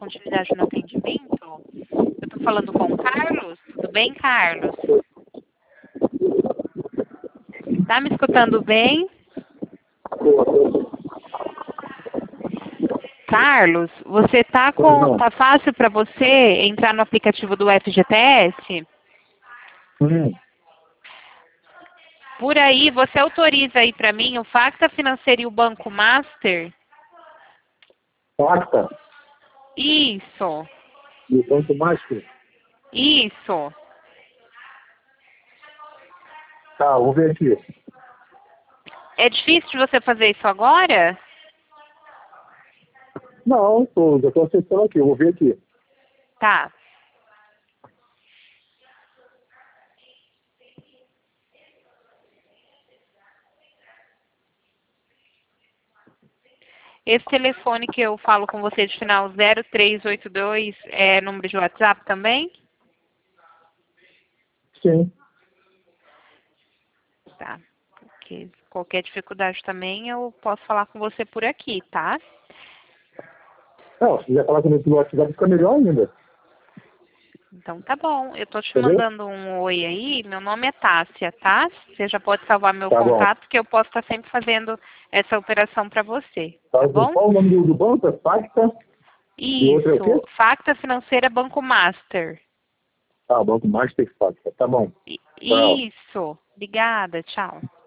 atividade no atendimento. Eu tô falando com o Carlos. Tudo bem, Carlos? Tá me escutando bem? Carlos, você tá fácil para você entrar no aplicativo do FGTS? Por aí, você autoriza aí para mim o Facta Financeira e o Banco Master? Facta? Isso. E o Banco Master? Isso. Tá, vou ver aqui. É difícil de você fazer isso agora? Não, já estou acessando aqui, eu vou ver aqui. Tá. Esse telefone que eu falo com você de final 0382 é número de WhatsApp também? Sim. Tá. Porque qualquer dificuldade também eu posso falar com você por aqui, tá? Não, se quiser falar comigo pelo WhatsApp, fica melhor ainda. Então tá bom. Eu tô te Entendeu? mandando um oi aí. Meu nome é Tássia, tá? Você já pode salvar meu Tá bom. contato, que eu posso estar sempre fazendo essa operação para você. Tá bom? Qual o nome do banco? É Facta? E outro é o Isso. quê? Facta Financeira Banco Master. Ah, Banco Master Facta. Tá bom. Tchau. Isso. Obrigada. Tchau.